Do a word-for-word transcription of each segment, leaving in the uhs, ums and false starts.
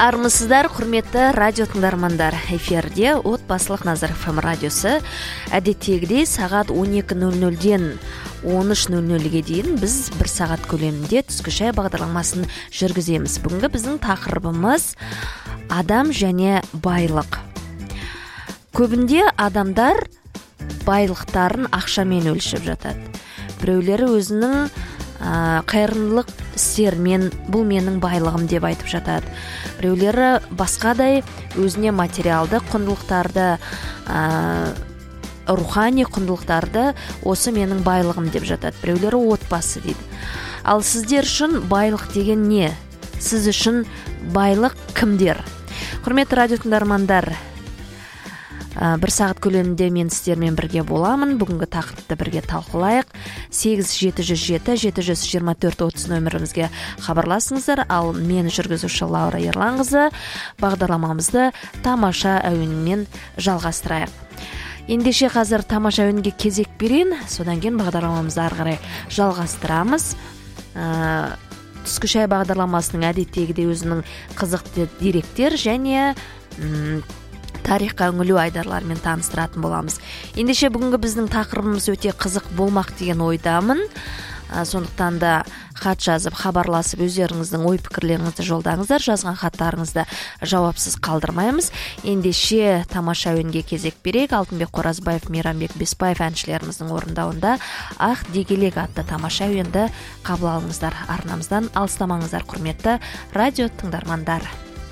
Армысыздар, құрметті радио тыңдармандар. Эфирде отбасылық Назар эф эм радиосы. Әдеттегідей сағат он екі нөл нөлден он үш нөл нөлге дейін біз бір сағат көлемінде түскі шай бағдарламасын жүргіземіз. Бүгінгі біздің тақырыбымыз адам және байлық. Көбінде адамдар байлықтарын ақшамен өлшеп жатады. Біреулері өзінің ә, қайырымдылық істермен бұл менің байлығым деп айтып жатады. Біреулері басқадай өзіне материалды құндылықтарды, ә, рухани құндылықтарды осы менің байлығым деп жатады. Біреулері отбасы дейді. Ал сіздер үшін байлық деген не? Сіз үшін байлық кімдер? Құрметті радио тыңдармандар, бір сағат көлемінде мен сіздермен бірге боламын. Бүгінгі тақырыпты бірге талқылайық. сегіз жеті жүз жеті жеті жүз жиырма төрт отыз нөмірімізге хабарласыңыздар. Ал мен жүргізуші Лаура Ерланқызы бағдарламамызды тамаша әуенмен жалғастырайық. Ендеше қазір тамаша әуенге кезек берейін. Содан кейін бағдарламамызды ары қарай жалғастырамыз. Ә, түскі шай бағдарламасының әдеттегідей өзінің қызықты деректер және м, тарихқа үңілу айдарларымен таныстыратын боламыз. Ендеше бүгінгі біздің тақырыбымыз өте қызық болмақ деген ойдамын. А, сондықтан да хат жазып, хабарласып, өздеріңіздің ой-пікірлеріңізді жолдаңыздар. Жазған хаттарыңызды жауапсыз қалдырмаймыз. Ендеше тамаша әуенге кезек берейік. Алтынбек Қоразбаев, Мейрамбек Беспаев әншілеріміздің орындауында Ақ дегелек атты тамаша әуенді қабыл алыңыздар. Арнамыздан алыстамаңыздар, құрметті радио тыңдармандар.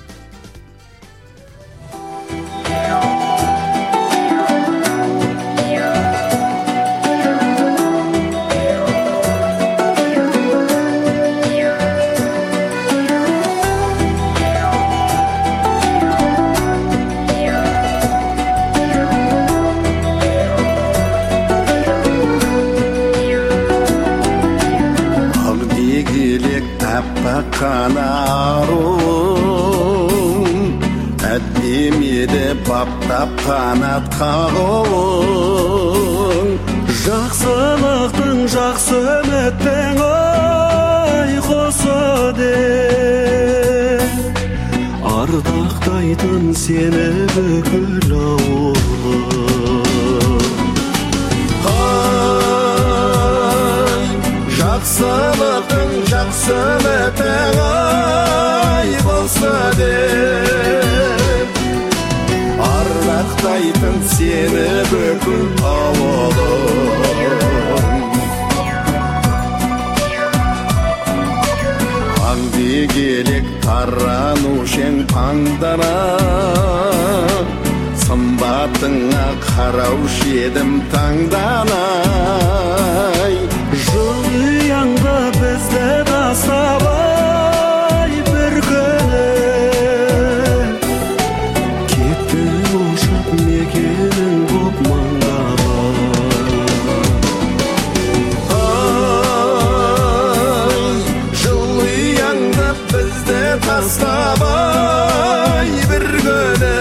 Қанарың әдемеді баптап қанат қағың, жақсылықтың жақсы үміттің ұйқысы деп ардақтайтын сені бүкіл ауыл. Жақсылықтың жақсы үміттің ұйқысы деп ардақтайтын сені бүкіл ауылым. Аң дегелек таранушең паңдана, сымбатыңа қараушы едім таңданай. Жылыяңда бізді тастабай бір күні кеттің ұшып мекенің боп маңдабай. Жылыяңда бізді тастабай бір күні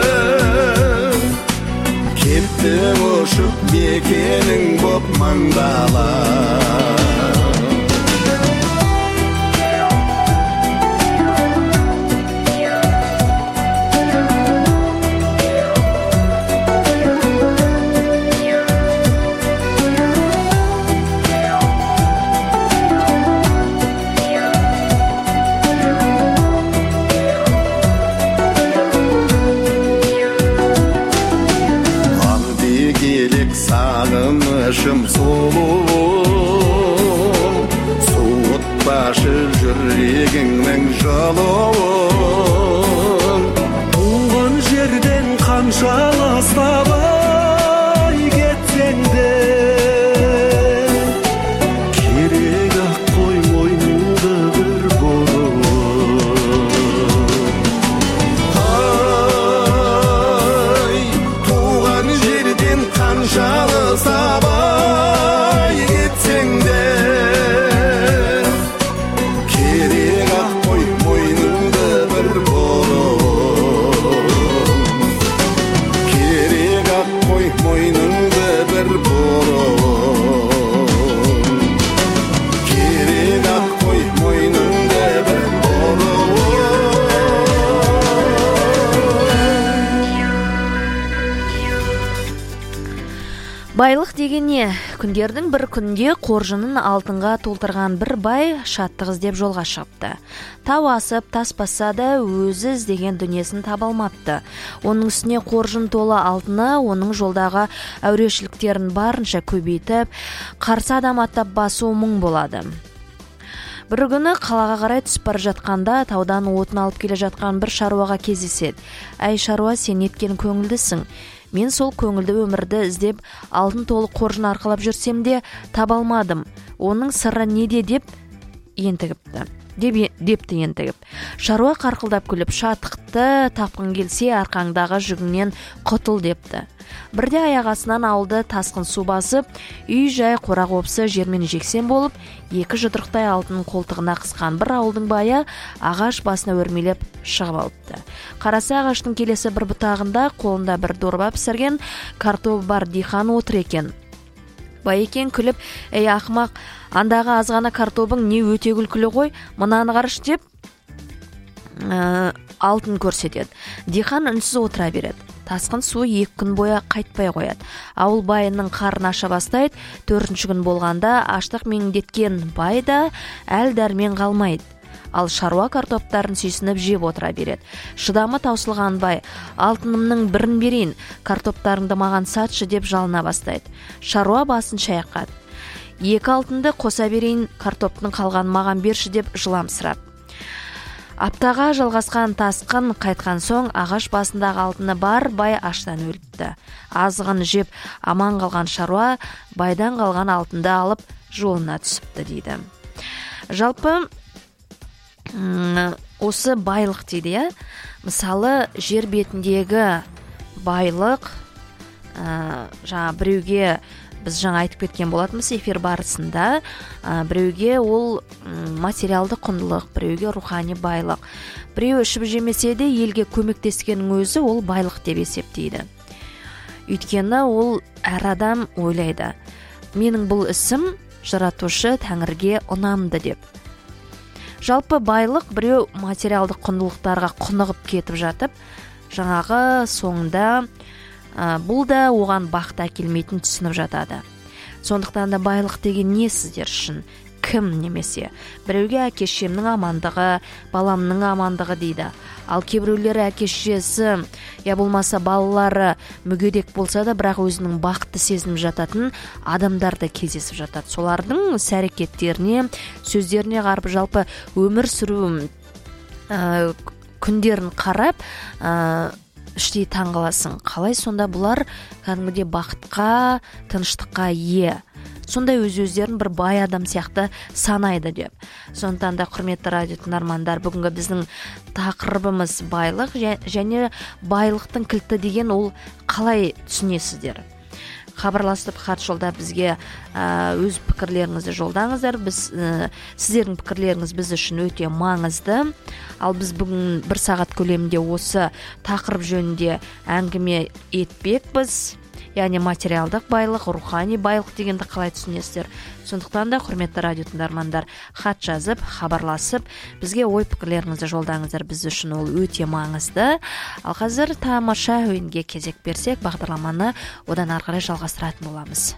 кеттің ұшып мекенің боп маңдалай. Сағынышым сұлу Байлық деген не? Күндердің бір күнде қоржынын алтынға толтырған бір бай шаттық іздеп жолға шығыпты. Тау асып, тас басса да өзі іздеген дүниесін таба алмапты. Оның үстіне қоржын толы алтыны оның жолдағы әурешіліктерін барынша көбейтіп, қарсы адам аттап басу мұң болады. Бір күні қалаға қарай түсіп бара жатқанда таудан отын алып келе жатқан бір шаруаға кездеседі. Әй шаруа, сен неткен көңілдісің? Мен сол көңілді өмірді іздеп алтын толы қоржын арқалап жүрсем де таба алмадым. Оның сыры неде деп ентігіпті. Деп, депті ентігіп. Шаруа қарқылдап күліп, шаттықты тапқың келсе арқаңдағы жүгіңнен құтыл депті. Бірде аяқ астынан ауылды тасқын су басып, үй жай қора қопсы жермен жексен болып, екі жұдырықтай алтын қолтығына қысқан бір ауылдың байы ағаш басына өрмелеп шығып алыпты. Қарасы ағаштың келесі бір бұтағында қолында бір дорба пісірген картобы бар диқан отыр екен. Бай екен күліп, ей ақымақ, андағы азғана картобың не өте күлкілі ғой, мынаны қараш деп ә, алтын көрсетеді. Диқан үнсіз отыра береді. Тасқын су екі күн бойы қайтпай қояды. Ауыл байының қарны аша бастайды. Төртінші күн болғанда аштық меңдеткен бай да әл дәрмен қалмайды. Ал шаруа картоптарын сүйсініп жеп отыра береді. Шыдамы таусылған бай, алтынымның бірін берейін, картоптарыңды маған сатшы деп жалына бастайды. Шаруа басын шайқады. Екі алтынды қоса берейін, картоптың қалған маған берші деп жыламсырап. Аптаға жалғасқан тасқын қайтқан соң ағаш басындағы алтыны бар бай аштан өліпті. Азығын жеп аман қалған шаруа байдан қалған алтынды алып жолына түсіпті дейді. Жалпы осы байлық дейді, иә. Мысалы, жер бетіндегі байлық, ә, жаңа біреуге біз жаңа айтып кеткен болатынбыз эфир барысында, ә, біреуге ол материалды құндылық, біреуге рухани байлық. Біреу ішіп жемесе де елге көмектескеннің өзі ол байлық деп есептейді. Өйткені ол әр адам ойлайды, менің бұл ісім жаратушы Тәңірге ұнамды деп. Жалпы байлық біреу материалдық құндылықтарға құнығып кетіп жатып, жаңағы соңында ә, бұл да оған бақыт әкелмейтін түсініп жатады. Сондықтан да байлық деген не сіздер үшін? Кім немесе? Біреуге әке-шешемнің амандығы, баламның амандығы дейді. Ал кейбіреулері әке-шешесі, я болмаса балалары мүгедек болса да, бірақ өзінің бақытты сезініп жататын адамдарды кездесіп жатады. Солардың іс-әрекеттеріне, сөздеріне қарап жалпы өмір сүру ә, күндерін қарап, ә, іштей таңғаласың. Қалай сонда бұлар кәдімгідей бақытқа, тыныштыққа ие? Сондай өз-өздерін бір бай адам сияқты санайды деп. Сондықтан да құрметті радио тыңдармандар, бүгінгі біздің тақырыбымыз байлық, және байлықтың кілті деген ол қалай түсінесіздер? Хабарласып хат жолдап бізге ә, өз пікірлеріңізді жолдаңыздар. Біз ә, сіздердің пікірлеріңіз біз үшін өте маңызды. Ал біз бүгін бір сағат көлемінде осы тақырып жөнінде әңгіме етпекпіз. Яғни материалдық байлық, рухани байлық дегенді қалай түсінесіздер? Сондықтан да құрметті радио тыңдармандар, хат жазып, хабарласып, бізге ой пікірлеріңізді жолдаңыздар. Біз үшін ол өте маңызды. Ал қазір тамаша әуенге кезек берсек, бағдарламаны одан ары қарай жалғастыратын боламыз.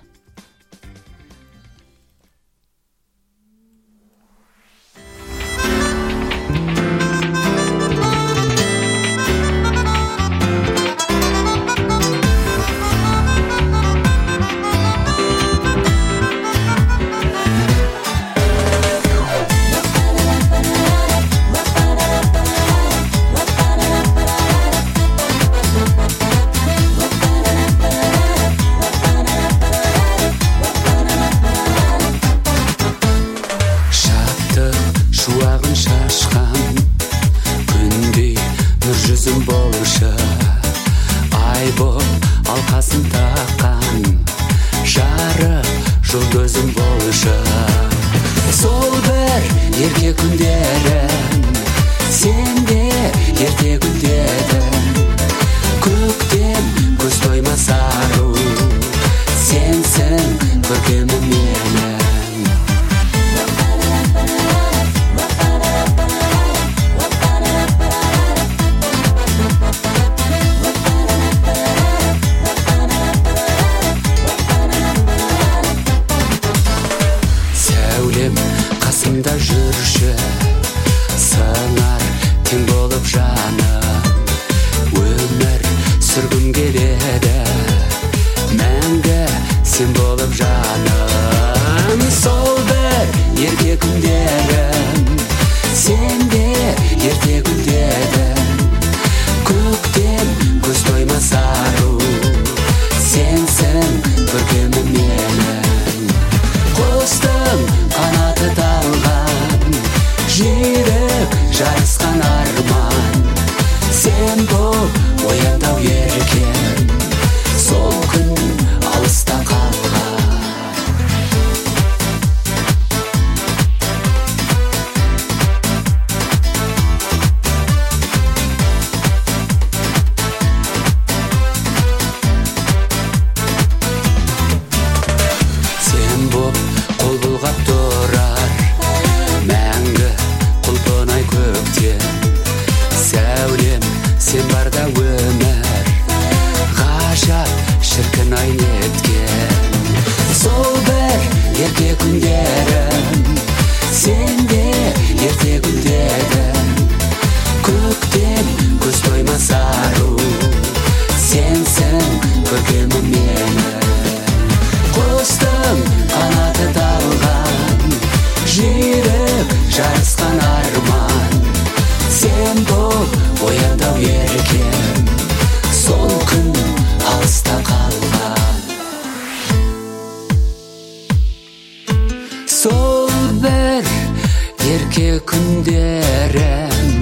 боп ояндау еркен сол күн алыста қалған сен боп қол бұлғап тұрар мәңгі құлпынай көктен сәулем сен барда өмір ғажап шіркін ай неткен сол бір ерте күндерім сенде ерте гүлдедің көктем көз тоймас ару сенсің көркемім менің құстың қанаты талған жүйрік жарысқан арман сен боп ояндау еркен сол күн алыста қалған сол бір ерке күндерім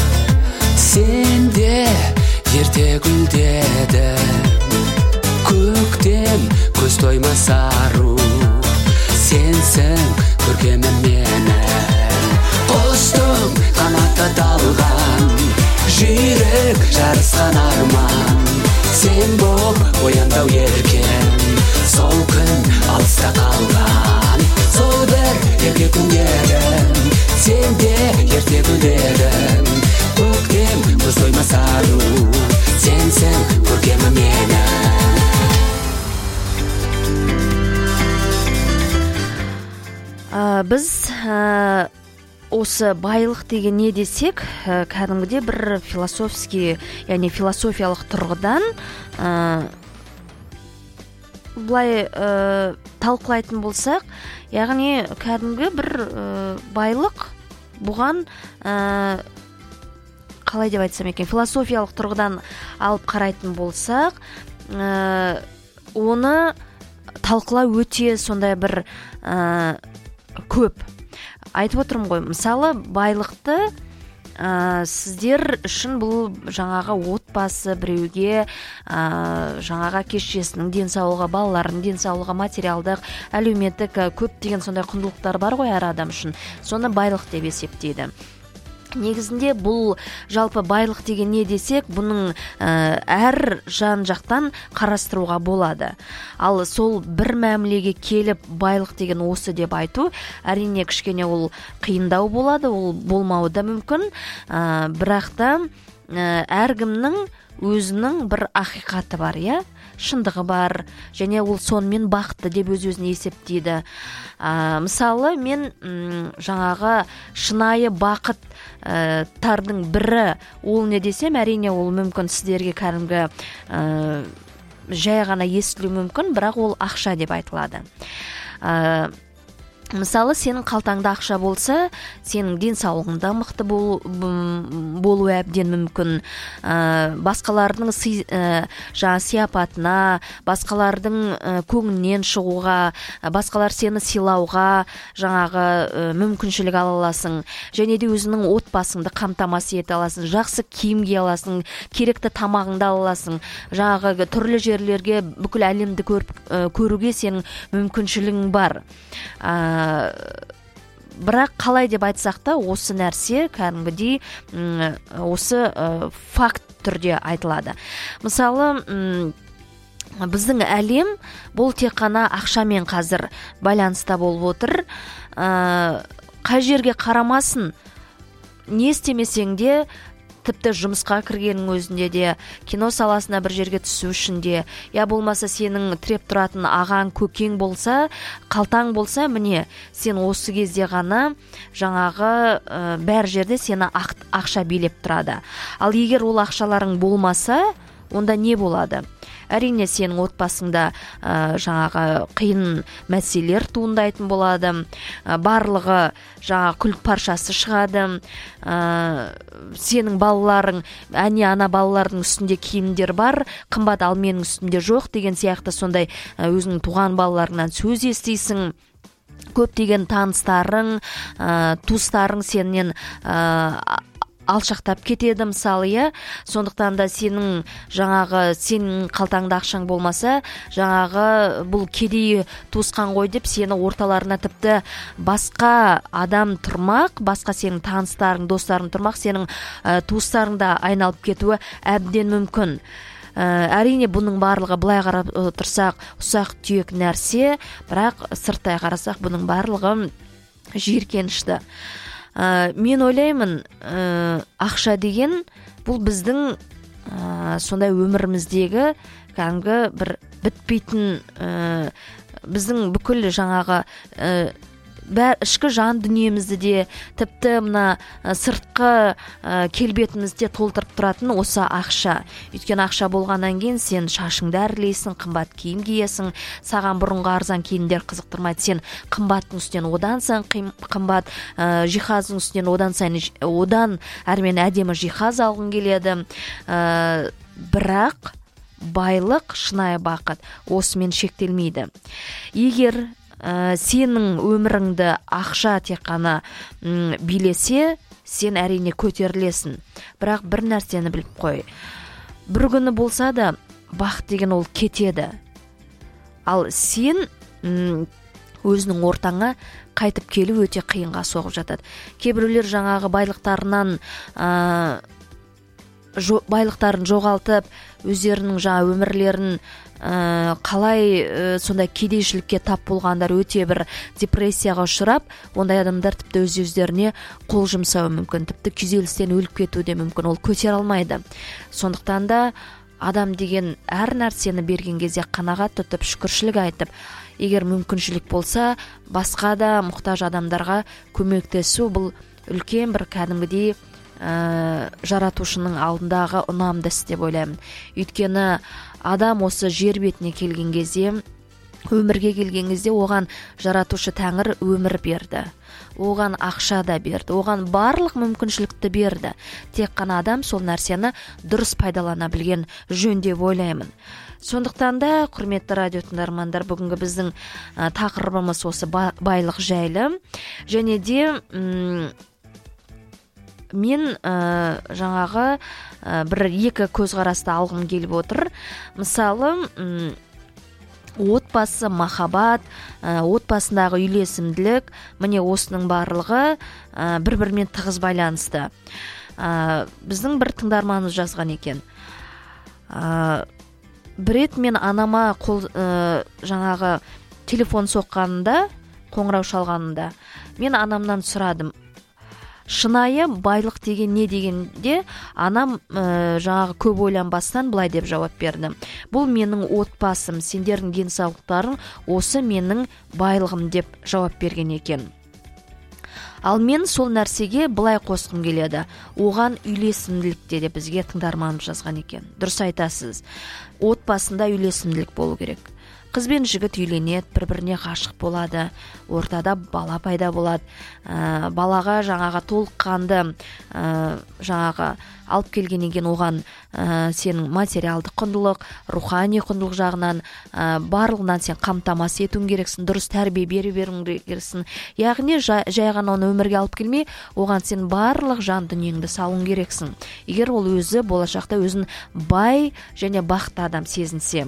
сенде ерте гүлдедің көктем көз тоймас ару сенсің көркемім менің құстың қанаты талған жүйрік жарысқан арман сен боп ояндау еркен сол күн алыста қалған сол бір ерке күндерім сенде ерте гүлдедің көктем көз тоймас ару сенсің көркемім менің ә, біз ә, осы байлық деген не десек ә, кәдімгіде бір философский, яғни философиялық тұрғыдан ә, былай ә, талқылайтын болсақ, яғни кәдімгі бір ә, байлық бұған ә, қалай деп айтсам екен, философиялық тұрғыдан алып қарайтын болсақ, ә, оны талқылау өте сондай бір ә, көп. Айтып отырмын ғой, мысалы байлықты ә, сіздер үшін бұл жаңағы отбасы біреуге ә, жаңағы кешесінің денсаулығы, балалардың денсаулығы, материалдық, әлеуметтік көптеген сондай құндылықтар бар ғой әр адам үшін. Соны байлық деп есептейді. Негізінде бұл жалпы байлық деген не десек, бұның ә, әр жан жақтан қарастыруға болады. Ал сол бір мәмілеге келіп байлық деген осы деп айту, әрине кішкене ол қиындау болады, ол болмауы да мүмкін. Ә, бірақ та ә, әркімнің өзінің бір ақиқаты бар, иә? Шындығы бар, және ол сонымен бақытты деп өз-өзіне есептейді. Ә, мысалы, мен м, жаңағы шынайы бақыт ә, тардың бірі ол не десем, әрине ол мүмкін сіздерге кәдімгі ә, жай ғана естілуі мүмкін, бірақ ол ақша деп айтылады. Ә, Мысалы, сенің қалтаңда ақша болса, сенің денсаулығыңда мықты бол, болу әбден мүмкін. Ә, басқалардың сый, ә, жаңа сияпатына, басқалардың ә, көңілінен шығуға, басқалар сені сыйлауға жаңағы ә, мүмкіншілік ала аласың. Және де өзінің отбасыңды қамтамасыз ете аласың, жақсы киім кие аласың, керекті тамағыңды ала аласың. Жаңағы түрлі жерлерге, бүкіл әлемді көріп, ә, көруге сенің мүмкіншілігің бар. Ә, бірақ қалай деп айтсақ та осы нәрсе кәдімгідей осы ә, факт түрде айтылады. Мысалы, м, біздің әлем бұл тек қана ақшамен қазір байланыста болып отыр. Ә, қай жерге қарамасын, не істемесең де, тіпті жұмысқа кіргенің өзінде де, кино саласына бір жерге түсу үшін де, я болмаса сенің тіреп тұратын ағаң, көкең болса, қалтаң болса, міне, сен осы кезде ғана жаңағы ә, бәр жерде сені ақ, ақша билеп тұрады. Ал егер ол ақшаларың болмаса, онда не болады? Әрине сенің отбасыңда ә, жаңағы қиын мәселелер туындайтын болады. Ә, барлығы жаңағы күлк паршасы шығады. Ә, сенің балаларың, әне ана балалардың үстінде киімдер бар, қымбат, ал менің үстімде жоқ деген сияқты сондай ә, өзінің туған балаларыңнан сөз естисің. Көптеген таныстарың, ә, туыстарың сенен ә, алшақтап кетеді мысалы, иә. Сондықтан да сенің жаңағы сенің қалтаңда ақшаң болмаса, жаңағы бұл кедей туысқан ғой деп сені орталарына тіпті басқа адам тұрмақ, басқа сенің таныстарың, достарың тұрмақ, сенің ә, туыстарың да айналып кетуі әбден мүмкін. Әрине бұның барлығы былай қарап тұрсақ ұсақ түйек нәрсе, бірақ сырттай қарасақ бұның барлығы жиіркенішті. Ә, мен ойлаймын, ә, ақша деген бұл біздің ә, сондай өміріміздегі кәдімгі бір бітпейтін ә, біздің бүкіл жаңағы ә, бәр ішкі жан дүниемізді де, тіпті мына сыртқы ә, келбетімізде толтырып тұратын осы ақша. Өйткені ақша болғаннан кейін сен шашыңды әрлейсің, қымбат киім киесің, саған бұрынғы арзан киімдер қызықтырмайды, сен қымбаттың үстінен одан сайын қымбат ә, жиһаздың үстінен одан сайын одан әрмен әдемі жиһаз алғың келеді. Ә, бірақ байлық, шынайы бақыт осымен шектелмейді. Егер Ә, сенің өміріңді ақша тек қана м, билесе, сен әрине көтерілесің. Бірақ бір нәрсені біліп қой. Бір күні болса да бақыт деген ол кетеді. Ал сен м, өзінің ортаңа қайтып келу өте қиынға соғып жатады. Кейбіреулер жаңағы байлықтарынан ә, жо, байлықтарын жоғалтып, өздерінің жаңа өмірлерін Ә, қалай ә, сондай кедейшілікке тап болғандар өте бір депрессияға ұшырап, ондай адамдар тіпті өз өздеріне қол жұмсауы мүмкін, тіпті күйзелістен өліп кетуі де мүмкін, ол көтере алмайды. Сондықтан да адам деген әр нәрсені берген кезде қанағат тұтып, шүкіршілік айтып, егер мүмкіншілік болса, басқа да мұқтаж адамдарға көмектесу, бұл үлкен бір кәдімгідей ә, жаратушының алдындағы ұнамды іс деп ойлаймын. Өйткені адам осы жер бетіне келген кезде, өмірге келген кезде оған жаратушы Тәңір өмір берді. Оған ақша да берді, оған барлық мүмкіншілікті берді. Тек қана адам сол нәрсені дұрыс пайдалана білген жөн деп ойлаймын. Сондықтан да, құрметті радио тыңдармандар, бүгінгі біздің ә, тақырыбымыз осы байлық жайлы. Және де м- мен ә, жаңағы ә, бір екі көзқарасты алғым келіп отыр. Мысалы, м- отбасы, махаббат, ә, отбасындағы үйлесімділік, міне осының барлығы ә, бір-бірімен тығыз байланысты. Ә, біздің бір тыңдарманымыз жазған екен. Ә, бір рет мен анама қол, ә, жаңағы телефон соққанында, қоңырау шалғанында, мен анамнан сұрадым. Шынайы байлық деген не дегенде, анам ә, жаңағы көп ойланбастан былай деп жауап берді. Бұл менің отбасым, сендердің денсаулықтарың осы менің байлығым деп жауап берген екен. Ал мен сол нәрсеге былай қосқым келеді. Оған үйлесімділікте де бізге тыңдарманымыз жазған екен. Дұрыс айтасыз. Отбасында үйлесімділік болу керек. Қыз бен жігіт үйленеді, бір-біріне ғашық болады, ортада бала пайда болады. Ә, балаға жаңағы толыққанды ә, жаңағы алып келгеннен кейін оған ә, сенің материалдық құндылық, рухани құндылық жағынан ә, барлығынан сен қамтамасыз етуің керексің, дұрыс тәрбие бере беруің керексің. Яғни жай, жай ғана оны өмірге алып келмей, оған сен барлық жан дүниеңді салуың керексің. Егер ол өзі болашақта өзін бай және бақытты адам сезінсе.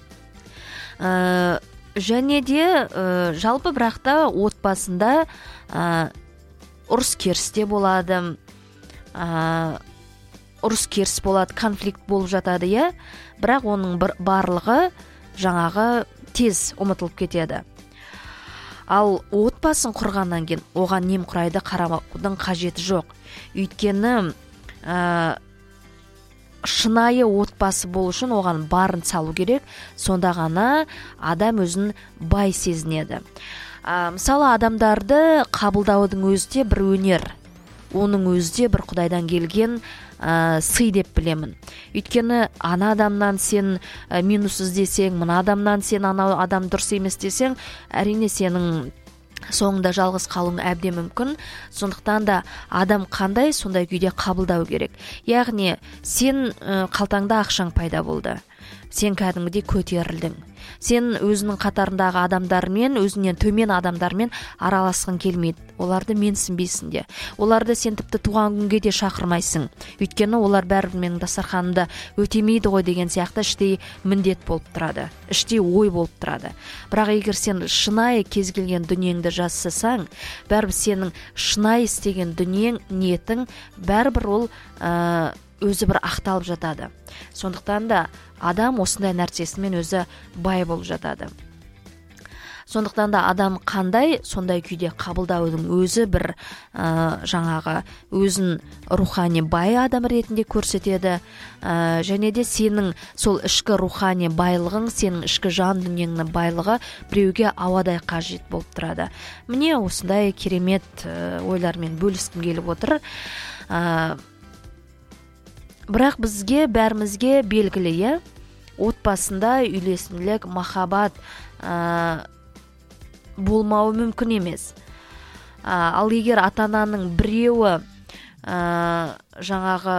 Ә, және де ә, жалпы бірақта отбасында ә, ұрыс керісте болады, ә, ұрыс керіс болады, конфликт болып жатады, иә. Бірақ оның бір, барлығы жаңағы тез ұмытылып кетеді. Ал отбасын құрғаннан кейін оған немқұрайды қараудың қажеті жоқ. Өйткені ә, шынайы отбасы болу үшін оған барын салу керек, сонда ғана адам өзін бай сезінеді. Ә, мысалы, адамдарды қабылдаудың өзі де бір өнер, оның өзі де бір Құдайдан келген ә, сый деп білемін. Өйткені ана адамнан сен ә, минус іздесең, мына адамнан сен ана адам дұрыс емес десең, әрине сенің соңында жалғыз қалуың әбден мүмкін. Сондықтан да адам қандай, сондай күйде қабылдау керек. Яғни сен ә, қалтаңда ақшаң пайда болды. сен кәдімгідей көтерілдің. Сен өзінің қатарындағы адамдармен, өзіңнен төмен адамдармен араласқың келмейді. Оларды менсінбейсің де. Оларды сен тіпті туған күнге де шақырмайсың. Өйткені олар бәрібір менің дастарханымда өтемейді ғой деген сияқты іштей міндет болып тұрады. Іштей ой болып тұрады. Бірақ егер сен шынайы кез келген дүниеңді жасасаң, бәрібір сенің шынайы істеген дүниең, ниетің бәрібір ол ә, өзі бір ақталып жатады. Сондықтан да адам осындай нәрсесімен өзі бай болып жатады. Сондықтан да адам қандай сондай күйде қабылдаудың өзі бір ә, жаңағы өзін рухани бай адам ретінде көрсетеді. Ә, және де сенің сол ішкі рухани байлығың, сенің ішкі жан дүниеңнің байлығы біреуге ауадай қажет болып тұрады. Міне осындай керемет ә, ойлармен бөліскім келіп отыр. Ә, бірақ бізге бәрімізге белгілі, е, отбасында үйлесімділік, махаббат ә, болмауы мүмкін емес. ә, ал егер ата-ананың біреуі ә, жаңағы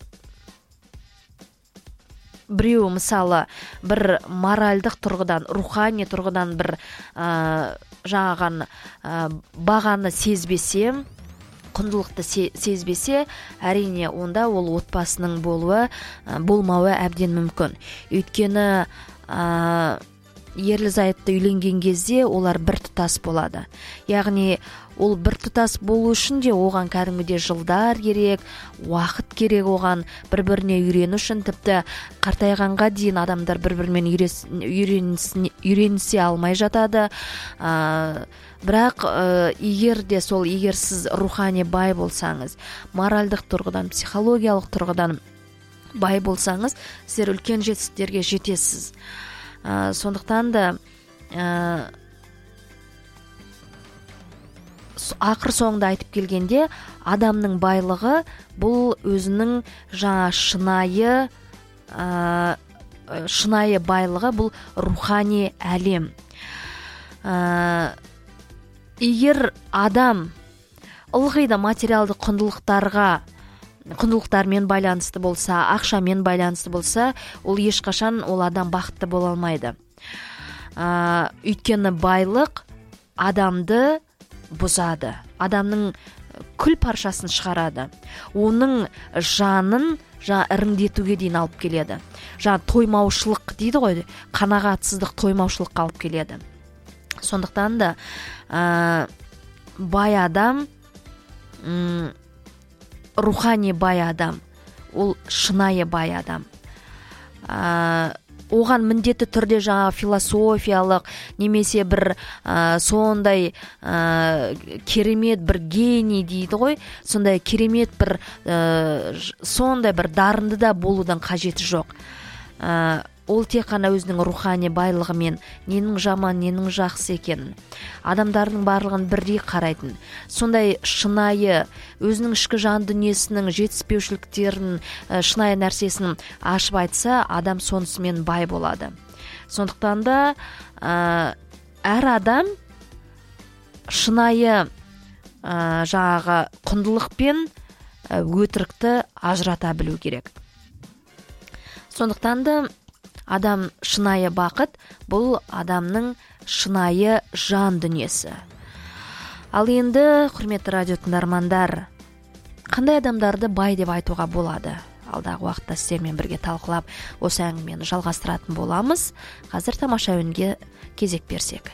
біреуі мысалы бір моральдық тұрғыдан, рухани тұрғыдан бір ә, жаңаған ә, бағаны сезбесе, құндылықты сезбесе, әрине онда ол отбасының болуы болмауы әбден мүмкін. Өйткені ә, ерлі-зайыпты үйленген кезде олар бір тұтас болады. Яғни ол бір тұтас болу үшін де оған кәдімгідей жылдар керек, уақыт керек оған бір-біріне үйрену үшін. Тіпті қартайғанға дейін адамдар бір-бірімен үйренісе алмай жатады. ә, Бірақ ә, егер де сол, егер сіз рухани бай болсаңыз, моральдық тұрғыдан, психологиялық тұрғыдан бай болсаңыз, сіздер үлкен жетістіктерге жетесіз. Ә, сондықтан да ә, ақыр соңында айтып келгенде, адамның байлығы бұл өзінің жаңа шынайы ә, шынайы байлығы, бұл рухани әлем. Ә, егер адам ылғи да материалды құндылықтарға құндылықтармен байланысты болса, ақшамен байланысты болса, ол ешқашан ол адам бақытты бола алмайды. Ә, өйткені байлық адамды бұзады. Адамның күл паршасын шығарады. Оның жанын жаңа іріңдетуге дейін алып келеді. Жаңа тоймаушылық дейді ғой, қанағатсыздық тоймаушылыққа алып келеді. Сондықтан да ә, бай адам, ұм, рухани бай адам, ол шынайы бай адам. Ә, оған міндетті түрде жаңа философиялық немесе бір ә, сондай ә, керемет бір гений дейді ғой, сондай керемет бір ә, сондай бір дарынды да болудан қажеті жоқ. Ә, ол тек қана өзінің рухани байлығымен ненің жаман, ненің жақсы екенін, адамдардың барлығын бірдей қарайтын, сондай шынайы өзінің ішкі жан дүниесінің жетіспеушіліктерін, шынайы нәрсесін ашып айтса, адам сонысымен бай болады. Сондықтан да ә, әр адам шынайы ә, жаңағы құндылық пен ә, өтірікті ажырата білу керек. Сондықтан да адам шынайы бақыт, бұл адамның шынайы жан дүниесі. Ал енді, құрметті радио тыңдармандар, қандай адамдарды бай деп айтуға болады? Алдағы уақытта сіздермен бірге талқылап, осы әңгімені жалғастыратын боламыз. Қазір тамаша үнге кезек берсек.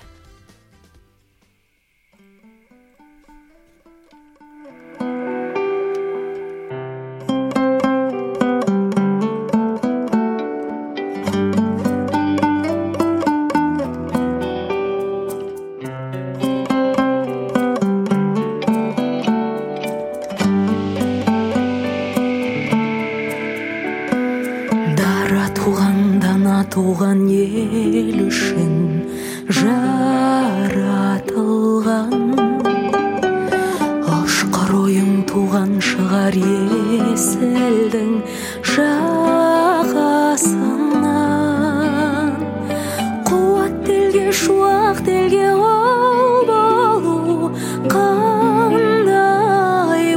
туған ел үшін жаратылған, ұшқыр ойың туған шығар есілдің жағасынан. Қуат телге, шуақ телге ол болу қандай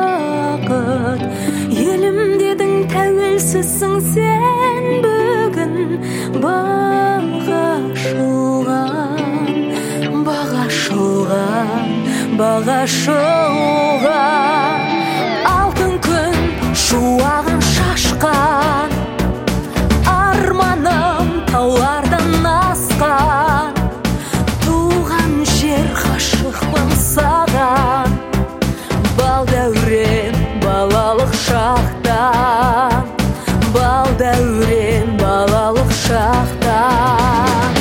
бақыт. Елім дедің, тәуелсізсің сен бүгін, баға шуған алтын күн шуағын шашқан арманым таулардан асқан туған жер ғашықпын саған бал дәурен балалық шақтан бал дәурен балалық шақтан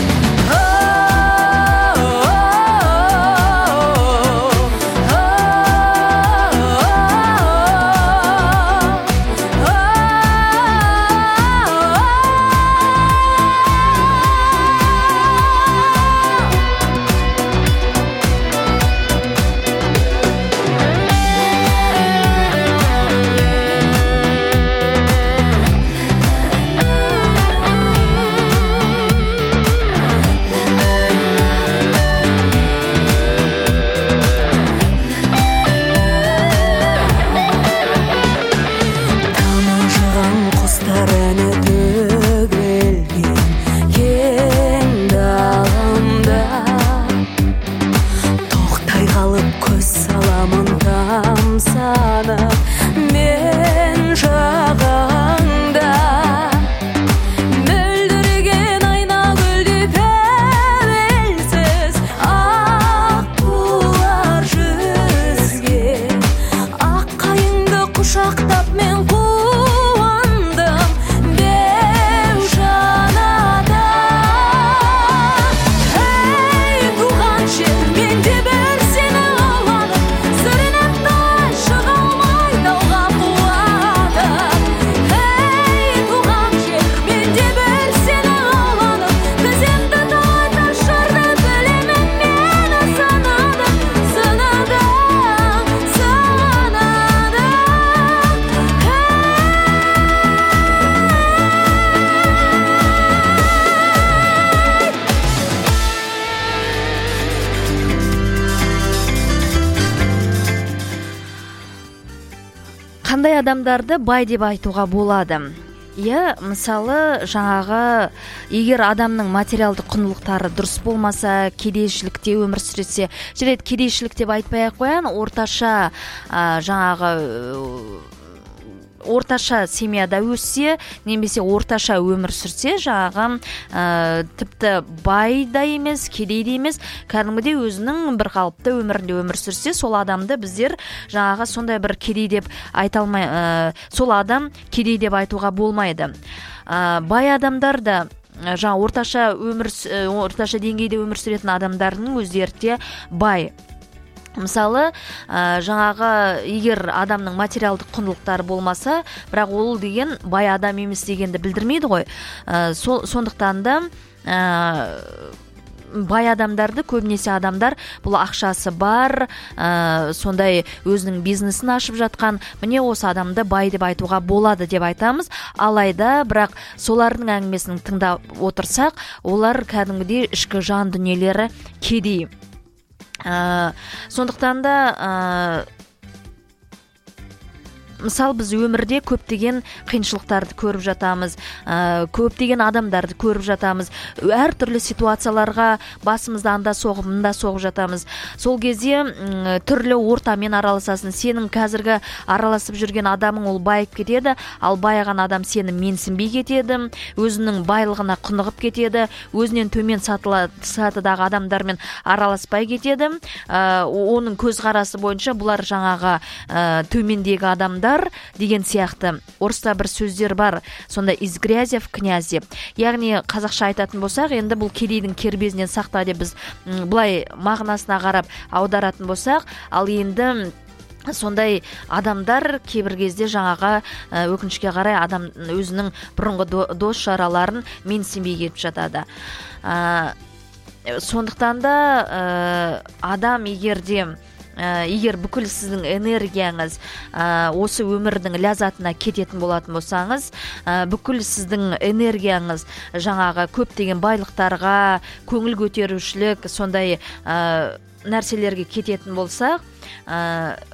Қандай адамдарды бай деп айтуға болады? Иә, мысалы, жаңағы егер адамның материалдық құндылықтары дұрыс болмаса, кедейшілікте өмір сүрсе, жарайды, кедейшілік деп айтпай-ақ қояйын, орташа ә, жаңағы орташа семьяда өссе, немесе орташа өмір сүрсе, жаңағы ә, тіпті бай да емес, кедей де емес, кәдімгідей өзінің бір қалыпты өмірінде өмір сүрсе, сол адамды біздер жаңағы сондай бір кедей деп айта алмай, ә, сол адам кедей деп айтуға болмайды. Ә, бай адамдар да жаңа орташа өмір орташа деңгейде өмір сүретін адамдардың өздері де бай. Мысалы, ә, жаңағы егер адамның материалдық құндылықтары болмаса, бірақ ол деген бай адам емес дегенді білдірмейді ғой. Ә, со, сондықтан да ә, бай адамдарды көбінесе адамдар бұл ақшасы бар, ә, сондай өзінің бизнесін ашып жатқан, міне осы адамды бай деп айтуға болады деп айтамыз. Алайда, бірақ солардың әңгімесін тыңдап отырсақ, олар кәдімгідей ішкі жан дүниелері кедей. Ә, сондықтан да ә, мысал біз өмірде көптеген қиыншылықтарды көріп жатамыз, ә, көптеген адамдарды көріп жатамыз, әртүрлі ситуацияларға басымызды анда соғып, мында соғып жатамыз. Сол кезде м, түрлі ортамен араласасын, сенің қазіргі араласып жүрген адамың ол байып кетеді, ал байыған адам сені менсінбей кетеді, өзінің байлығына құнығып кетеді, өзінен төмен сатыла, сатыдағы адамдармен араласпай кетеді. Ә, оның көзқарасы бойынша бұлар жаңағы ә, төмендегі адамдар деген сияқты. Орыста бір сөздер бар, сонда из грязи в князь деп. Яғни қазақша айтатын болсақ, енді бұл кедейдің кербезінен сақта деп біз м, былай мағынасына қарап аударатын болсақ, ал енді сондай адамдар кейбір кезде жаңаға өкінішке қарай адам өзінің бұрынғы дос жараларын менсінбей кетіп жатады. Ә, сондықтан да ә, адам егерде егер бүкіл сіздің энергияңыз ә, осы өмірдің ләззатына кететін болатын болсаңыз, ә, бүкіл сіздің энергияңыз жаңағы көптеген байлықтарға, көңіл көтерушілік, сондай ә, нәрселерге кететін болса, ә,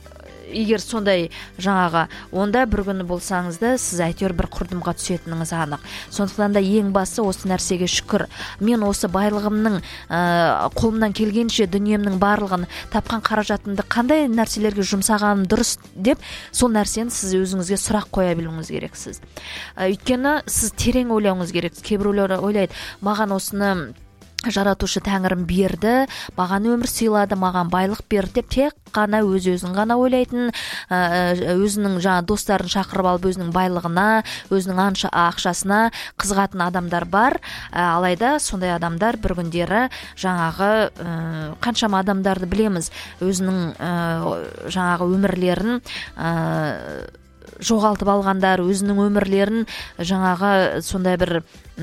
егер сондай жаңағы онда бір күні болсаңыз да сіз әйтеуір бір құрдымға түсетініңіз анық. Сондықтан да ең басы осы нәрсеге шүкір. Мен осы байлығымның ә, қолымнан келгенше дүниемнің барлығын тапқан қаражатымды қандай нәрселерге жұмсағаным дұрыс деп сол нәрсені сіз өзіңізге сұрақ қоя білуіңіз керексіз. Ә, өйткені сіз терең ойлауыңыз керек. Кейбіреулер ойлайды, маған осыны жаратушы Тәңірім берді, маған өмір сыйлады, маған байлық берді деп тек қана өз-өзін ғана ойлайтын, өзінің жаңа достарын шақырып алып өзінің байлығына, өзінің анша ақшасына қызығатын адамдар бар. Алайда сондай адамдар бір күндері жаңағы қаншама адамдарды білеміз, өзінің жаңағы өмірлерін жоғалтып алғандар, өзінің өмірлерін жаңағы сондай бір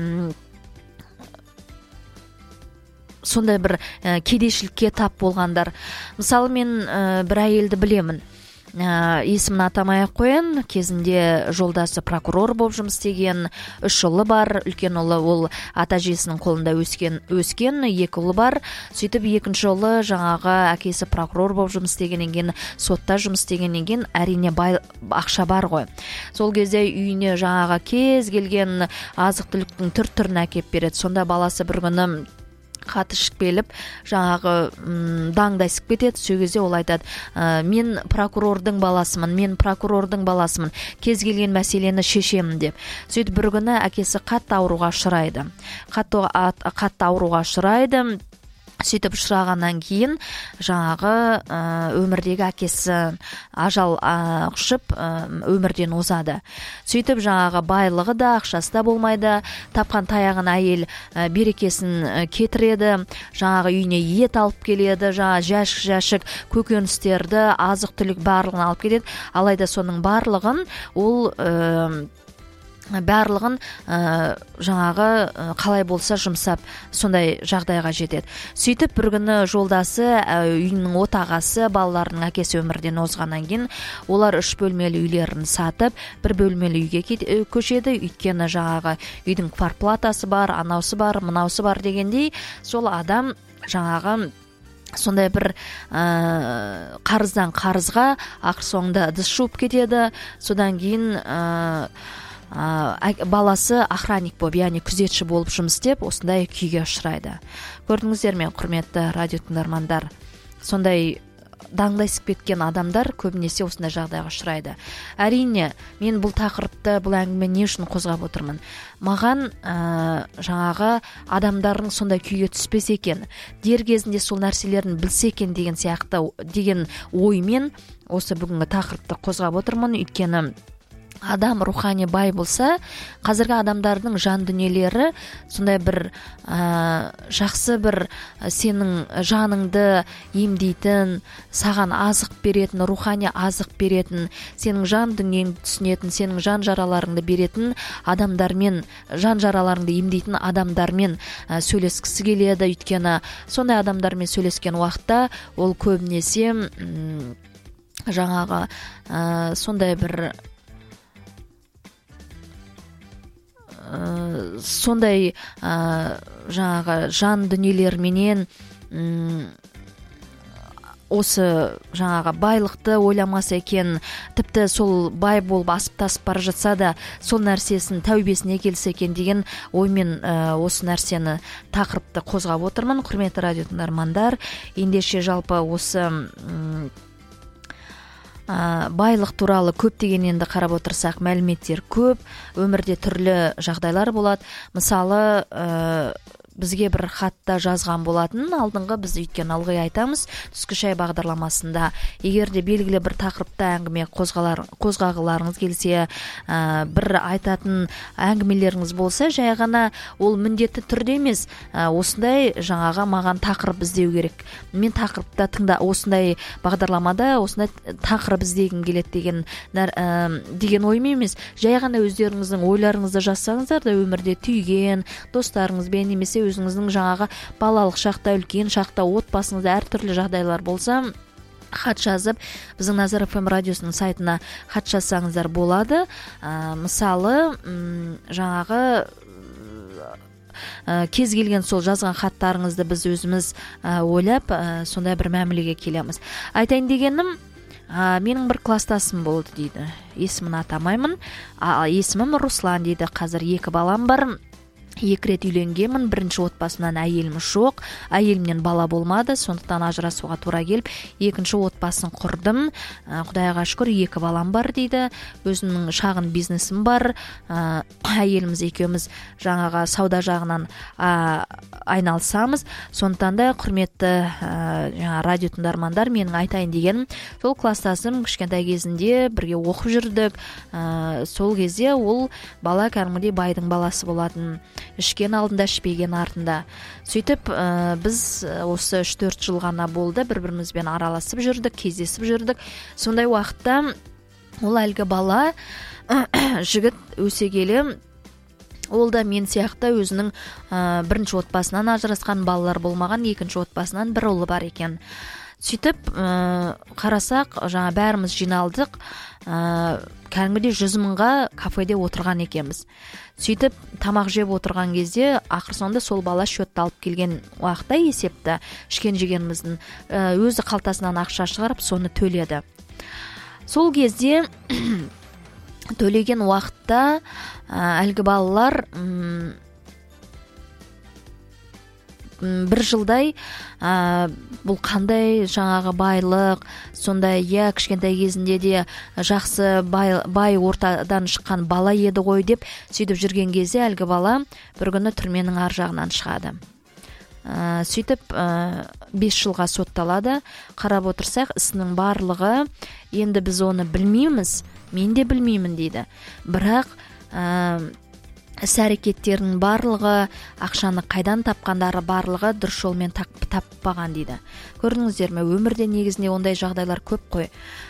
сондай бір ә, кедейшілікке тап болғандар. Мысалы мен ә, бір әйелді білемін. Ә, есімін атамай-ақ қояйын. Кезінде жолдасы прокурор болып жұмыс істеген, үш ұлы бар. Үлкен ұлы ол ата-әжесінің қолында өскен, өскен, екі ұлы бар. Сөйтіп екінші ұлы жаңағы әкесі прокурор болып жұмыс істегеннен кейін, сотта жұмыс істегеннен кейін әрине бай, ақша бар ғой. Сол кезде үйіне жаңағы кез келген азық-түліктің түр-түрін әкеп береді. Сонда баласы бір күні қаты ішпеліп жаңағы даңдайсып кетеді. Сол кезде ол айтады, мен прокурордың баласымын, мен прокурордың баласымын, кез келген мәселені шешемін деп. Сөйтіп бір күні әкесі қатты ауруға ұшырайды. Қатты, қатты ауруға ұшырайды. Сөйтіп ұшырағаннан кейін жаңағы ә, өмірдегі әкесі ажал ә, құшып ә, өмірден озады. Сөйтіп жаңағы байлығы да ақшасы да болмайды. Тапқан таяғын әйел ә, берекесін ә, кетіреді. Жаңағы үйіне ет алып келеді, жаңағы жәшік-жәшік көкөністерді, азық-түлік барлығын алып келеді. Алайда соның барлығын ол ә, барлығын ә, жаңағы ә, қалай болса жұмсап сондай жағдайға жетеді. Сөйтіп бір күні жолдасы ә, үйінің отағасы балаларының әкесі өмірден озғаннан кейін олар үш бөлмелі үйлерін сатып бір бөлмелі үйге көшеді. Өйткені жаңағы үйдің квартплатасы бар, анаусы бар, мынаусы бар дегендей сол адам жаңағы сондай бір ә, қарыздан қарызға ақыр соңында ыдыс жуып кетеді. Содан кейін ә, ә, баласы охранник болып, яғни күзетші болып жұмыс істеп, осындай күйге ұшырайды. Көрдіңіздер ме, құрметті радио тыңдармандар, сондай даңдайсып кеткен адамдар көбінесе осындай жағдайға ұшырайды. Әрине, мен бұл тақырыпты, бұл әңгіме не үшін қозғап отырмын? Маған ә, жаңағы адамдардың сондай күйге түспесе екен, дер кезінде сол нәрселерін білсе екен деген сияқты деген оймен осы бүгінгі тақырыпты қозғап отырмын. Өйткені адам рухани бай болса, қазіргі адамдардың жан дүниелері сондай бір ә, жақсы бір сенің жаныңды емдейтін, саған азық беретін, рухани азық беретін, сенің жан дүниеңді түсінетін, сенің жан жараларыңды беретін адамдармен, жан жараларыңды емдейтін адамдармен ә, сөйлескісі келеді. Өйткені сондай адамдармен сөйлескен уақытта ол көбінесе м, жаңағы ә, сондай бір сондай ә, жаңағы жан дүниелерменен осы жаңағы байлықты ойламаса екен, тіпті сол бай болып асып тасып бара жатса да сол нәрсесін тәубесіне келсе екен деген оймен ә, осы нәрсені тақырыпты қозғап отырмын. Құрметті радио тыңдармандар, ендеше жалпы осы м, ә, байлық туралы көптеген енді қарап отырсақ мәліметтер көп, өмірде түрлі жағдайлар болады. Мысалы ә, бізге бір хатта жазған болатын, алдыңғы біз өйткен ылғи айтамыз түскі шай бағдарламасында, егер де белгілі бір тақырыпта әңгіме қозғағыларыңыз келсе, ә, бір айтатын әңгімелеріңіз болса, жай ғана ол міндетті түрде емес, ә, осындай жаңаға маған тақырып іздеу керек, мен тақырыпта тыңда, осындай бағдарламада осындай тақырып іздегім келеді деген, ә, деген ойым емес, жай ғана өздеріңіздің ойларыңызды жазсаңыздар да, өмірде түйген достарыңызбен немесе өзіңіздің жаңағы балалық шақта, үлкен шақта, отбасыңызда әртүрлі жағдайлар болса, хат жазып, біздің Назар эф эм радиосының сайтына хат жазсаңыздар болады. ә, мысалы м, жаңағы ә, кез келген сол жазған хаттарыңызды біз өзіміз ә, ойлап ә, сондай бір мәмілеге келеміз. Айтайын дегенім, менің бір класстасым болды дейді. Есімін атамаймын. А есімім Руслан дейді. Қазір екі балам бар. Екі рет үйленгенмін. Бірінші отбасымнан әйелім жоқ. Әйелімнен бала болмады. Сондықтан ажырасуға тура келіп, екінші отбасын құрдым. Құдайға шүкір екі балам бар дейді. Өзімнің шағын бизнесім бар. Әйеліміз екеуміз жаңаға сауда жағынан айналысамыз. Сондықтан да құрметті жаңа радио тыңдармандар, менің айтайын дегенім, сол класстасым кішкентай кезінде бірге оқып жүрдік. Сол кезде ол бала кәдімгідей байдың баласы болатын. Ішкен алдында, ішпеген артында. Сөйтіп, біз осы үш төрт жыл ғана болды, бір-бірімізбен араласып жүрдік, кездесіп жүрдік. Сондай уақытта ол әлгі бала жігіт өсе келе, ол да мен сияқты өзінің бірінші отбасынан ажырасқан, балалар болмаған, екінші отбасынан бір ұлы бар екен. Сөйтіп, қарасақ, жаңа бәріміз жиналдық, кәдімгідей жүз мыңға кафеде отырған екенбіз. Сөйтіп, тамақ жеп отырған кезде, ақыр соңында сол бала шөтті алып келген уақытта есепті, ішкен жегеніміздің өзі қалтасынан ақша шығарып, соны төледі. Сол кезде төлеген уақытта әлгі балалар бір жылдай бұл қандай жаңағы байлық, сондай я кішкентай кезінде де жақсы бай, бай ортадан шыққан бала еді ғой деп сөйтіп жүрген кезде әлгі бала бір күні түрменің ар жағынан шығады. Сөйтіп бес жылға сотталады. Қарап отырсақ, ісінің барлығы, енді біз оны білмейміз, мен де білмеймін дейді. Бірақ іс-әрекеттерінің барлығы, ақшаны қайдан тапқандары барлығы дұрыс жолмен таппаған дейді. Көрдіңіздер ме, өмірде негізінде ондай жағдайлар көп қой.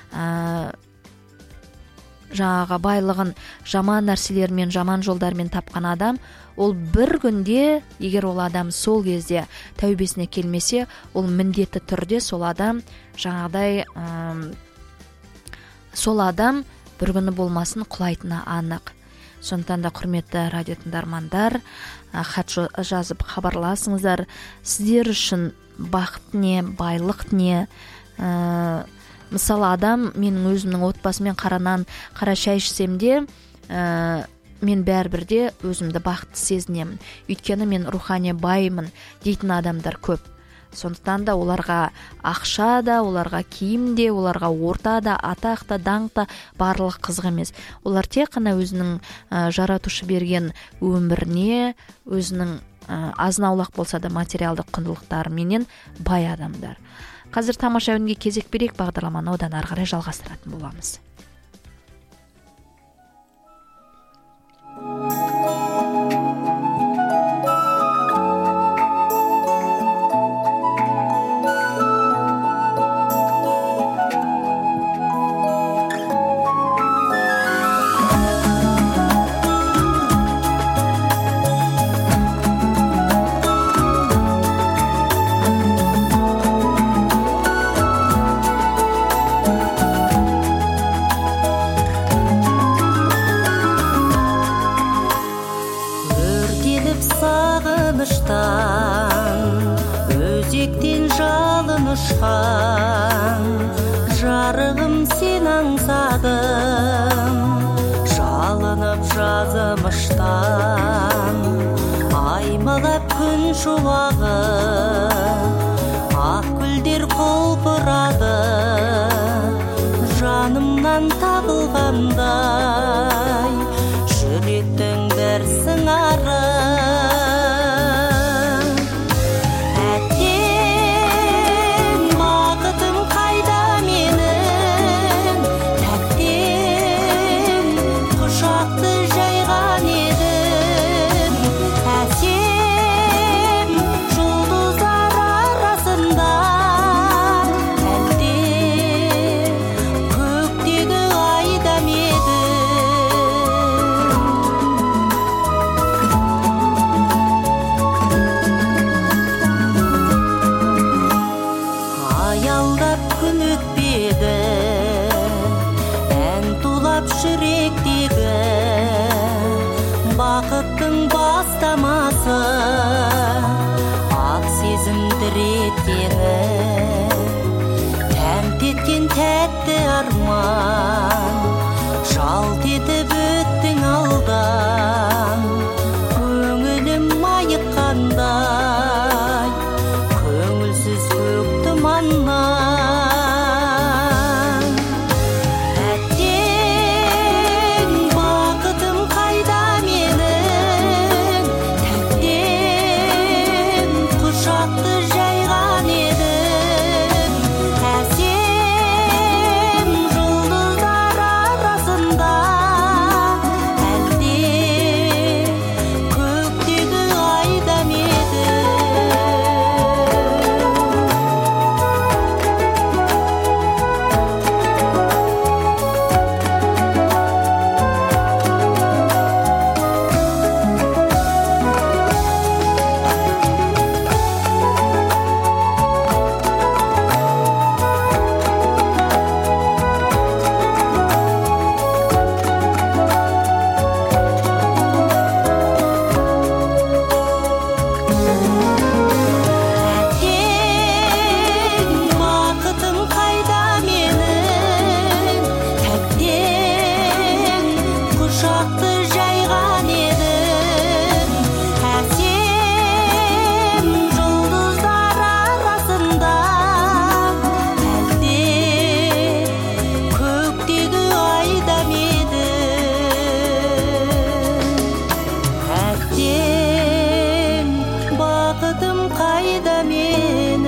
Жаңағы байлығын жаман нәрселермен, жаман жолдармен тапқан адам, ол бір күнде, егер ол адам сол кезде тәубесіне келмесе, ол міндетті түрде сол адам жаңағыдай сол адам бір күні болмасын құлайтыны анық. Сондықтан да құрметті радио тыңдармандар, хат жазып хабарласыңыздар. Сіздер үшін бақыт не, байлық не? Мысалы, адам, менің өзімнің отбасымен қаранан қара шай ішсем де, мен бәрібірде өзімді бақытты сезінемін. Өйткені мен рухани баймын дейтін адамдар көп. Сондықтан да оларға ақша да, оларға киім де, оларға орта да, атақ та, даңқ та барлық қызық емес. Олар тек қана өзінің жаратушы берген өміріне, өзінің азын-аулақ болса да материалдық құндылықтарыменен бай адамдар. Қазір тамаша үнге кезек берейік, бағдарламаны одан ары қарай жалғастыратын боламыз. Өзектен жалын ұшқан, жарығым сен аңсадым, жалынып жазымыштан, аймалап күн шуағы, ақ гүлдер құлпырады, жанымнан табылғандай, жүректің бір сыңары. Бақыттың бастамасы, ақ сезімді реттені, тәмті еткен тәтті арман, жалт етіп өттің алдан, көңілім майыққандай, көңілсіз көк тұманнан. Әттең бақытым қайда менің, тәттен құшақты жайған едің, әсем жұлдыздар арасында, әлде көктегі айда медің. Әттең бақытым қайда менің, тәттен құшақты жайған едің, әсем жұлдыздар арасында, әлде көктегі айда медің. Әттең бақытым қайда менің.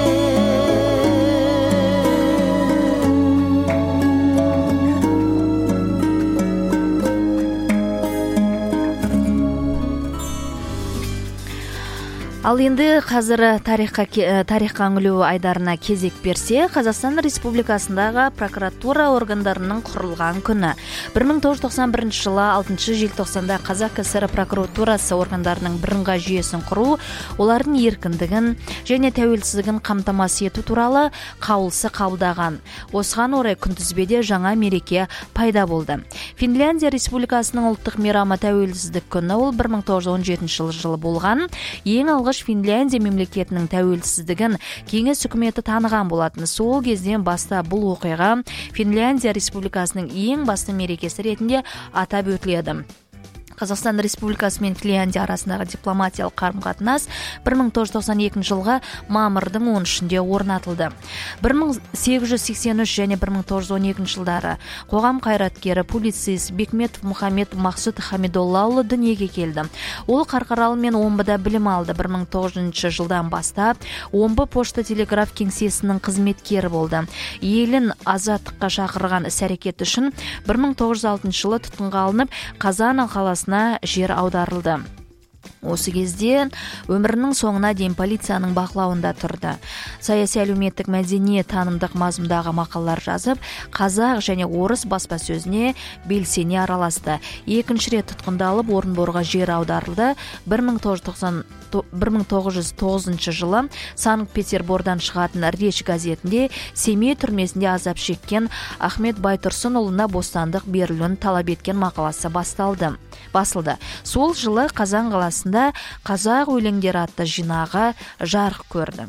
Ал енді қазір тарихқа ке- тарихқа үңілу айдарына кезек берсе, Қазақстан Республикасындағы прокуратура органдарының құрылған күні. бір мың тоғыз жүз тоқсан бірінші жылы алтыншы желтоқсанда Қазақ КСР прокуратурасы органдарының бірыңғай жүйесін құру, олардың еркіндігін және тәуелсіздігін қамтамасыз ету туралы қаулысы қабылдаған. Осыған орай күнтізбеде жаңа мереке пайда болды. Финляндия Республикасының ұлттық мейрамы тәуелсіздік күні, ол бір мың тоғыз жүз он жетінші жылы болған. Ең алғаш Финляндия мемлекетінің тәуелсіздігін кеңес үкіметі таныған болатын. Сол кезден бастап бұл оқиға Финляндия Республикасының ең басты мерекесі ретінде атап өтіледі. Қазақстан Республикасы мен Финляндия арасындағы дипломатиялық қарым-қатынас бір мың тоғыз жүз тоқсан екінші жылғы мамырдың он үшінде орнатылды. бір мың сегіз жүз сексен үш және бір мың тоғыз жүз он екінші жылдары қоғам қайраткері, публицист Бекметов Мұхаммед Мақсұт Хамидоллаұлы дүниеге келді. Ол Қарқаралы мен Омбыда білім алды. бір мың тоғыз жүзінші жылдан бастап Омбы пошта телеграф кеңсесінің қызметкері болды. Елін азаттыққа шақырған іс-әрекет үшін бір мың тоғыз жүз алтыншы жылы тұтқынға алынып, Қазан қаласына жер аударылды. Осы кезде өмірінің соңына дейін полицияның бақылауында тұрды. Саяси, әлеуметтік, мәдени, танымдық мазмұндағы мақалалар жазып, қазақ және орыс баспасөзіне белсене араласты. Екінші рет тұтқындалып, Орынборға жер аударылды. бір мың тоғыз жүз тоғызыншы жылы Санкт-Петербордан шығатын Речь газетінде Семей түрмесінде азап шеккен Ахмет Байтұрсынұлына бостандық берілуін талап еткен мақаласы басталды. Басылды. Сол жылы Қазан қаласында Қазақ өлеңдері атты жинағы жарық көрді.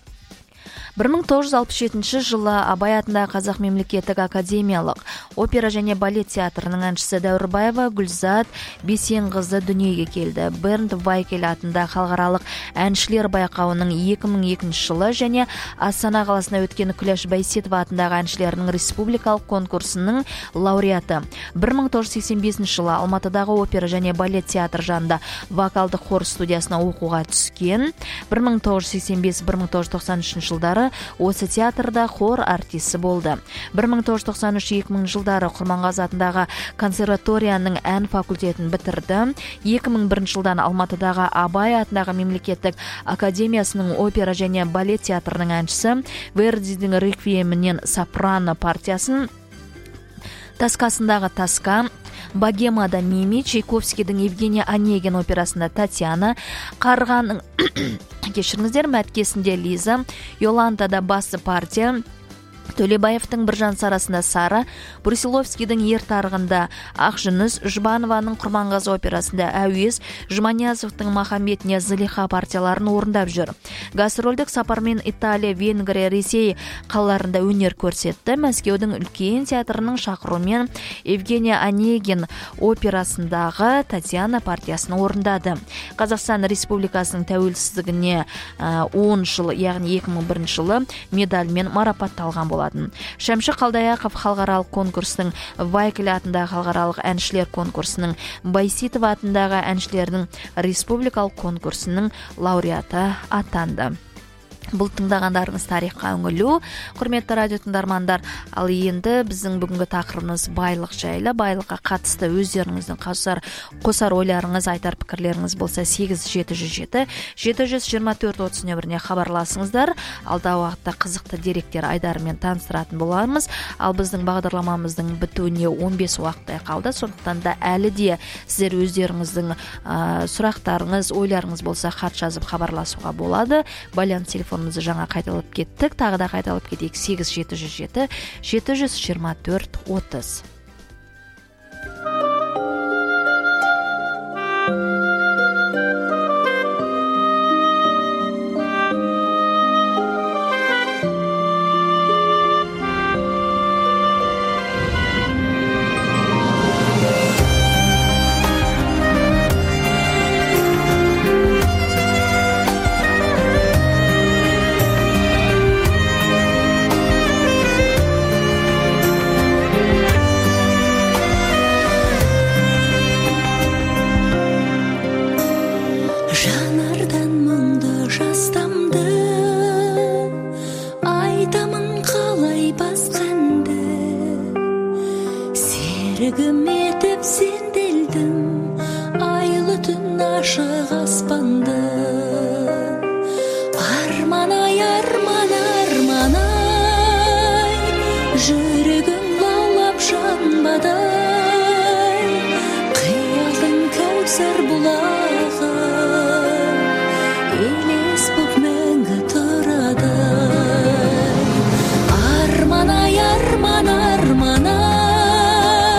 бір мың тоғыз жүз алпыс жетінші жылы Абай атындағы Қазақ мемлекеттік академиялық опера және балет театрының әншісі Дәуірбаева Гүлзат Бесенқызы дүниеге келді. Бернд Вайкель атындағы халықаралық әншілер байқауының екі мың екінші жылы және Астана қаласында өткен Күләш Байсетова атындағы әншілерінің республикалық конкурсының лауреаты. бір мың тоғыз жүз сексен бесінші жылы Алматыдағы опера және балет театр жанында вокалдық хор студиясына оқуға түскен. бір мың тоғыз жүз сексен бес - бір мың тоғыз жүз тоқсан үшінші жылдары осы театрда хор артисі болды. бір мың тоғыз жүз тоқсан үш - екі мың жылдары Құрманғазы атындағы консерваторияның ән факультетін бітірді. екі мың бірінші жылдан Алматыдағы Абай атындағы мемлекеттік академиясының опера және балет театрының әншісі, Вердидің реквиемінен сопрано партиясын, Таскасындағы Таска, Богемада Мими, Чайковскийдің Евгения Онегин операсында Татьяна, Қарғаның кешіріңіздер мәткесінде Лиза, Йолантада басты партия, Төлебаевтың Біржан сарасында Сара, Брусиловскийдің Ер тарығында Ақжүніс, Жұбанованың Құрманғазы операсында Әуез, Жұманиязовтың Махамбетіне Зылиха партияларын орындап жүр. Гастрольдік сапармен Италия, Венгрия, Ресей қалаларында өнер көрсетті. Мәскеудің үлкен театрының шақыруымен Евгения Онегин операсындағы Татьяна партиясын орындады. Қазақстан Республикасының тәуелсіздігіне он жыл, яғни екі мың бірінші жылы медальмен марапатталған болады. Шәмші Қалдаяқов халықаралық конкурсының, Вайкілі атындағы халықаралық әншілер конкурсының, Байситова атындағы әншілердің республикалық конкурсының лауреаты атанды. Бұл тыңдағандарыңыз тарихқа үңілу. Құрметті радио тыңдармандар, ал енді біздің бүгінгі тақырыбымыз байлық жайлы. Байлыққа қатысты өздеріңіздің қосар, қосар ойларыңыз, айтар пікірлеріңіз болса сегіз жеті жүз жеті жеті жүз жиырма төрт отыз нөміріне хабарласыңыздар. Алдағы уақытта қызықты деректер айдарымен таныстыратын боламыз. Ал біздің бағдарламамыздың бітуіне он бес уақыттай қалды. Сондықтан да әлі де сіздер өздеріңіздің ә, сұрақтарыңыз, ойларыңыз болса хат жазып хабарласуға болады. Байланыс телефон жаңа қайталап кеттік, тағы да қайталап кетейік: сегіз жеті жүз жеті жеті жүз жиырма төрт отыз.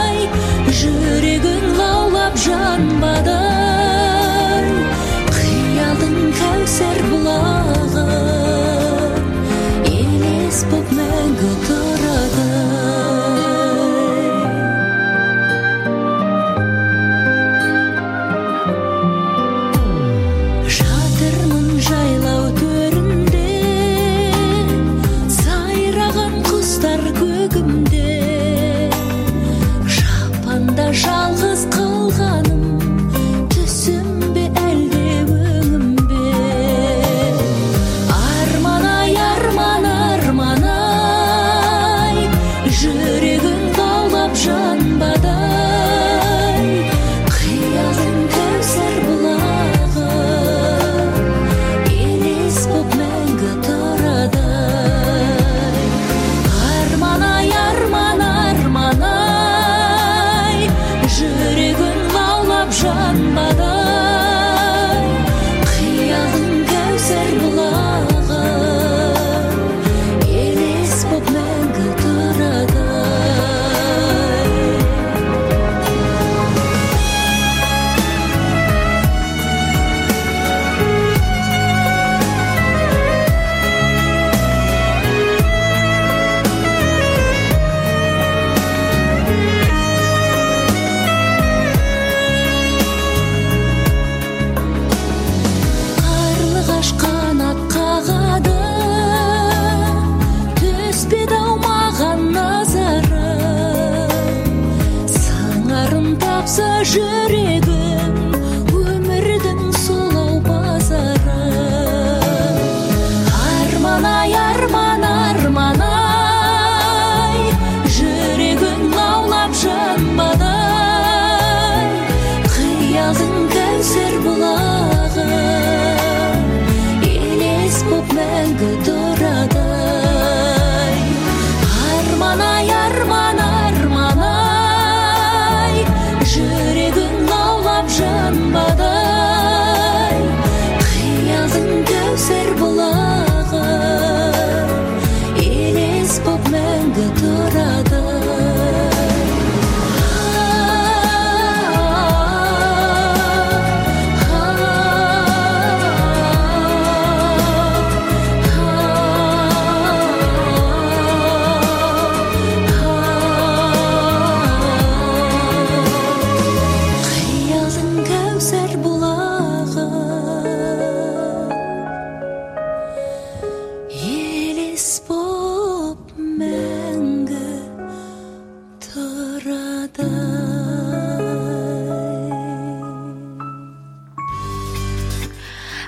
Жүрегің лаулап жанбадай,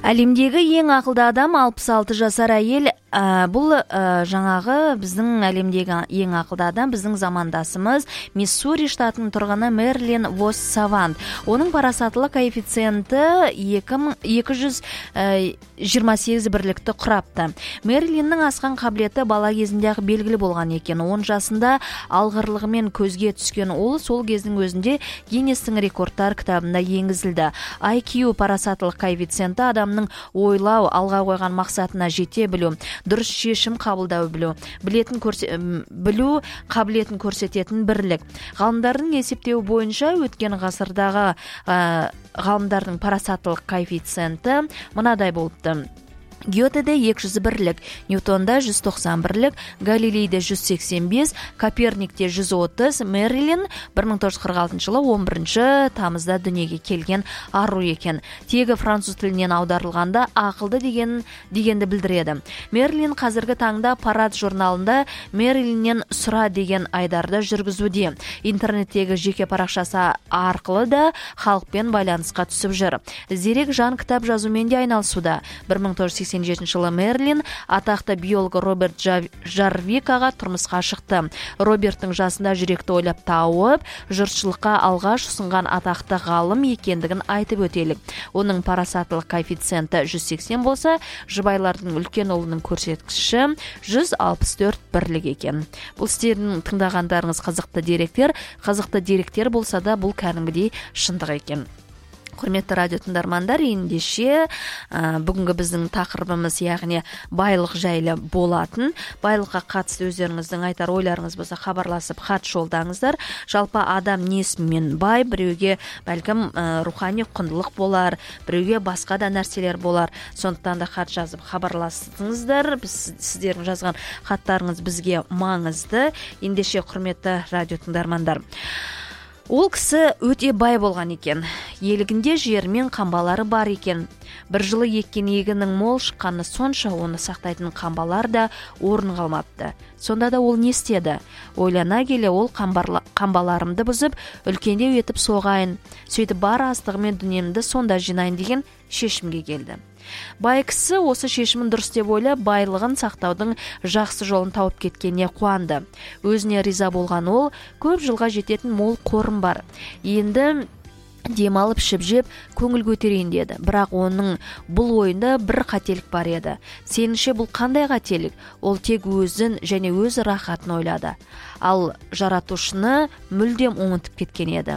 Әлемдегі ең ақылды адам алпыс алты жасар әйел. Ә, бұл ә, жаңағы біздің әлемдегі ең ақылды адам біздің замандасымыз Миссури штатының тұрғыны Мерлин Вос Савант. Оның парасаттылық коэффициенті екі жүз жиырма сегіз бірлікті құрапты. Мерлиннің асқан қабілеті бала кезінде белгілі болған екен. он жасында алғырлығымен көзге түскен ол сол кездің өзінде Гиннестің рекордтар кітабында енгізілді. ай кью парасаттылық коэффициенті адамның ойлау, алға қойған мақсатына жете білу, дұрыс шешім қабылдау білу, білетін көрсе, білу қабілетін көрсететін бірлік. Ғалымдардың есептеуі бойынша өткен ғасырдағы ә, ғалымдардың парасаттылық коэффициенті мынадай болыпты. Гетеде екі жүз бірлік, Ньютонда жүз тоқсан бірлік, Галилейде жүз сексен бес, Коперникте жүз отыз, Мерлин бір мың тоғыз жүз қырық алтыншы жылы он бірінші тамызда дүниеге келген ару екен. Тегі француз тілінен аударылғанда ақылды деген дегенді білдіреді. Мерлин қазіргі таңда Парад журналында Мерлиннен сұра деген айдарды жүргізуде. Интернеттегі жеке парақшасы арқылы да халықпен байланысқа түсіп жүр. Зерек жан кітап жазумен де айналысуда. бір мың тоғыз жүз сексен жетінші жылы Мерлин атақты биолог Роберт Жарвикаға тұрмысқа шықты. Роберттің жасында жүректі ойлап тауып, жұртшылыққа алғаш ұсынған атақты ғалым екендігін айтып өтелік. Оның парасаттылық коэффициенті жүз сексен болса, жұбайлардың үлкен ұлының көрсеткіші жүз алпыс төрт бірлік екен. Бұл сіздердің тыңдағандарыңыз қызықты деректер, қызықты деректер болса да бұл кәдімгідей шындық екен. Құрметті радио тыңдармандар, ендеше ә, бүгінгі біздің тақырыбымыз, яғни байлық жайлы болатын. Байлыққа қатысты өздеріңіздің айтар ойларыңыз болса, хабарласып хат жолдаңыздар. Жалпы адам несімен бай, біреуге бәлкім ә, рухани құндылық болар, біреуге басқа да нәрселер болар. Сондықтан да хат жазып хабарласыңыздар. Біз, сіздердің жазған хаттарыңыз бізге маңызды. Ендеше құрметті радио тыңдармандар, ол кісі өте бай болған екен. Елігінде жер мен қамбалары бар екен. Бір жылы еккен егінің мол шыққаны сонша оны сақтайтын қамбалар да орын қалмапты. Сонда да ол не істеді? Ойлана келе ол қамбаларымды бұзып, үлкендеу етіп соғайын, сөйтіп бар астығымен дүниемді сонда жинайын деген шешімге келді. Бай кісі осы шешімін дұрыс деп ойлап, байлығын сақтаудың жақсы жолын тауып кеткеніне қуанды. Өзіне риза болған ол, көп жылға жететін мол қорым бар. Енді демалып ішіп-жеп көңіл көтерейін деді. Бірақ оның бұл ойында бір қателік бар еді. Сеніңше бұл қандай қателік? Ол тек өзін және өз рахатын ойлады. Ал жаратушыны мүлдем ұмытып кеткен еді.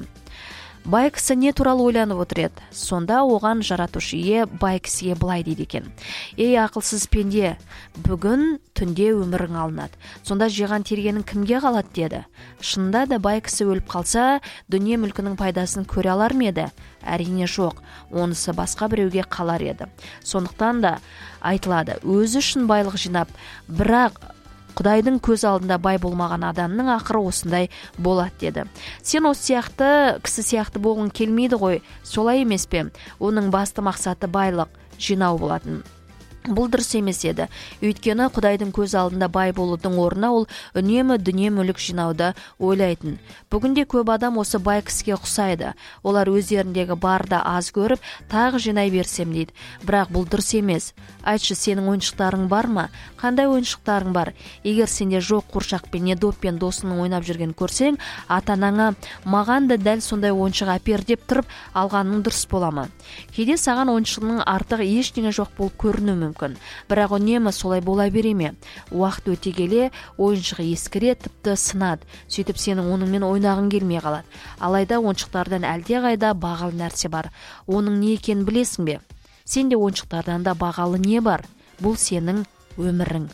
Бай кісі не туралы ойланып отыр еді? Сонда оған жаратушы ие бай кісіге былай дейді екен. Ей ақылсыз пенде, бүгін түнде өмірің алынады. Сонда жиған тергенің кімге қалады деді. Шынында да бай кісі өліп қалса, дүние мүлкінің пайдасын көре алар ма еді? Әрине жоқ, онысы басқа біреуге қалар еді. Сондықтан да айтылады, өзі үшін байлық жинап, бірақ Құдайдың көз алдында бай болмаған адамның ақыры осындай болады деді. Сен осы сияқты кісі сияқты болғың келмейді ғой, солай емес пе? Оның басты мақсаты байлық жинау болатын. Бұл дұрыс емес еді. Өйткені Құдайдың көз алдында бай болудың орнына ол үнемі дүние мүлік жинауды ойлайтын. Бүгінде көп адам осы бай кісіге ұқсайды. Олар өздеріндегі барды аз көріп, тағы жинай берсем дейді. Бірақ бұл дұрыс емес. Айтшы, сенің ойыншықтарың бар ма? Қандай ойыншықтарың бар? Егер сенде жоқ қуыршақпен не доппен досының ойнап жүрген көрсең, ата-анаңа маған да дәл сондай ойыншық әпер деп тұрып алғаның дұрыс бола ма? Кейде саған ойыншығының артық ештеңе жоқ болып көрінуі мүмкін. Бірақ үнемі солай бола бере ме? Уақыт өте келе ойыншығы ескіре, тіпті сынады. Сөйтіп сенің оныңмен ойнағың келмей қалады. Алайда ойыншықтардан әлдеқайда бағалы нәрсе бар. Оның не екенін білесің бе? Сенде ойыншықтардан да бағалы не бар? Бұл сенің өмірің.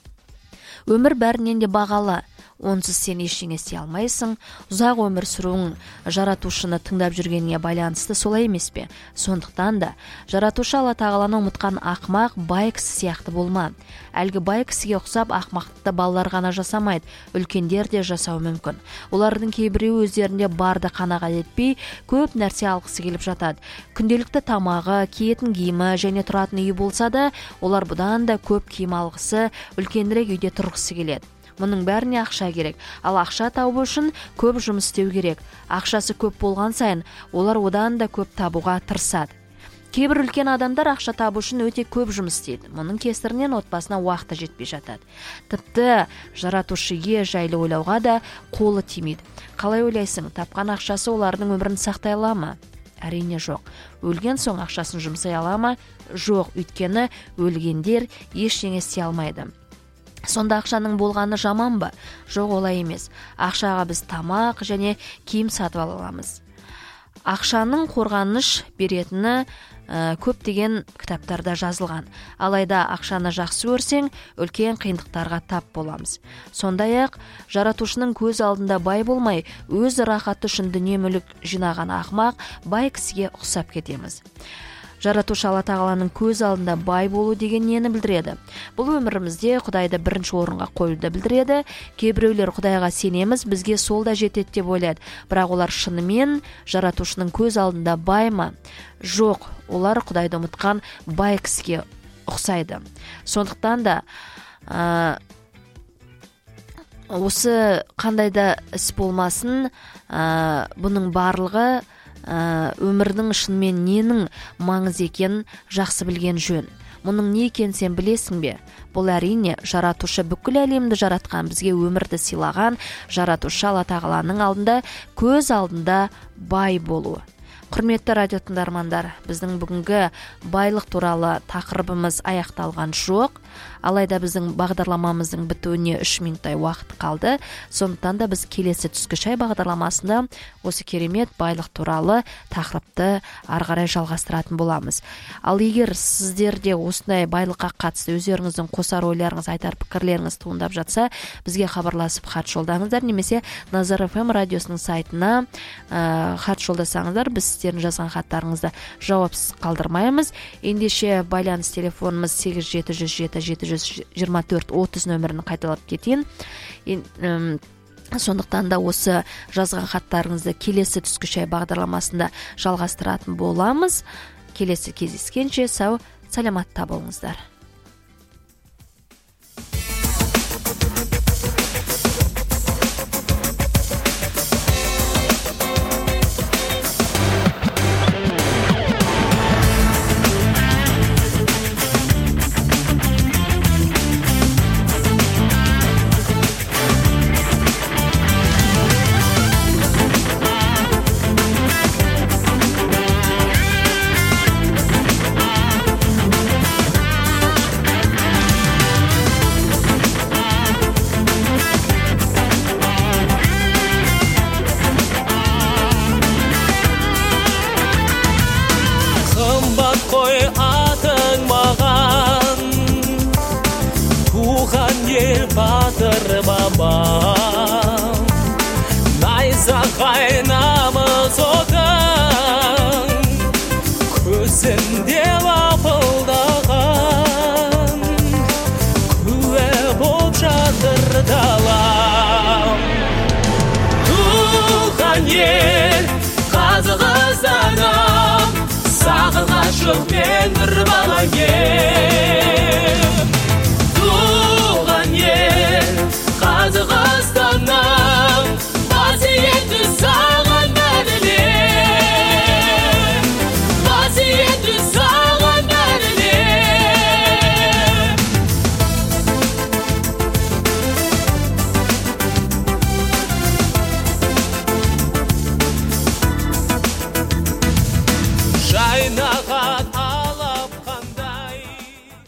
Өмір бәрінен де бағалы. Онсыз сен ештеңе істей алмайсың. Ұзақ өмір сүруің жаратушыны тыңдап жүргеніне байланысты, солай емес пе? Сондықтан да жаратушы Алла тағаланы ұмытқан ақмақ бай кісі сияқты болма. Әлгі бай кісіге ұқсап ақмақтықты балалар ғана жасамайды, үлкендер де жасау мүмкін. Олардың кейбіреуі өздерінде барды қанағат етпей, көп нәрсе алғысы келіп жатады. Күнделікті тамағы, киетін киімі және тұратын үйі болса да, олар бұдан да көп киім алғысы, үлкенірек үйде тұрғысы келеді. Мұның бәріне ақша керек. Ал ақша табу үшін көп жұмыс істеу керек. Ақшасы көп болған сайын, олар одан да көп табуға тырысады. Кейбір үлкен адамдар ақша табу үшін өте көп жұмыс істейді. Мұның кесірінен отбасына уақыты жетпей жатады. Тіпті жаратушыге жайлы ойлауға да қолы тимейді. Қалай ойлайсың, тапқан ақшасы олардың өмірін сақтай ала ма? Әрине жоқ. Өлген соң ақшасын жұмсай ала ма? Жоқ, өйткені өлгендер ештеңе істей алмайды. Сонда ақшаның болғаны жаман ба? Жоқ, олай емес. Ақшаға біз тамақ және киім сатып ала аламыз. Ақшаның қорғаныш беретіні ә, көптеген кітаптарда жазылған. Алайда ақшаны жақсы өрсең, үлкен қиындықтарға тап боламыз. Сондай-ақ, жаратушының көз алдында бай болмай, өз рахаты үшін дүние мүлік жинаған ақмақ бай кісіге ұқсап кетеміз. Жаратушы Алла Тағаланың көз алдында бай болу деген нені білдіреді? Бұл өмірімізде Құдайды бірінші орынға қоюды білдіреді. Кейбіреулер Құдайға сенеміз, бізге сол да жетеді деп ойлайды. Бірақ олар шынымен жаратушының көз алдында бай ма? Жоқ, олар Құдайды ұмытқан бай кісіге ұқсайды. Сондықтан да ә, осы қандай да іс болмасын, ә, бұның барлығы өмірдің шынымен ненің маңыз екенін жақсы білген жөн. Мұның не екенін сен білесің бе? Бұл әрине жаратушы бүкіл әлемді жаратқан, бізге өмірді сыйлаған жаратушы Алла Тағаланың алдында, көз алдында бай болуы. Құрметті радио тыңдармандар, біздің бүгінгі байлық туралы тақырыбымыз аяқталған жоқ. Алайда біздің бағдарламамыздың бітуіне үш минуттай уақыт қалды. Сондықтан да біз келесі түскі шай бағдарламасында осы керемет байлық туралы тақырыпты ары қарай жалғастыратын боламыз. Ал егер сіздерде осындай байлыққа қатысты өздеріңіздің қосар ойларыңыз, айтар пікірлеріңіз туындап жатса, бізге хабарласып хат жолдаңыздар, немесе Назар эф эм радиосының сайтына ә, хат жолдасаңыздар, біз сіздердің жазған хаттарыңызды жауапсыз қалдырмаймыз. Ендеше байланыс телефонымыз сегіз жеті жүз жеті жеті жүз жиырма төрт отыз нөмірін қайталап кетейін. Сондықтан да осы жазған хаттарыңызды келесі түскі шай бағдарламасында жалғастыратын боламыз. Келесі кездескенше сау, саламатта болыңыздар. Найзағай намыс отың, көзінде лапылдаған, куә боп жатыр далам. Туған ел Қазақстаным, сағынғашы мен бір бала ем. Туған ел Қазақстаным, қасиетті саған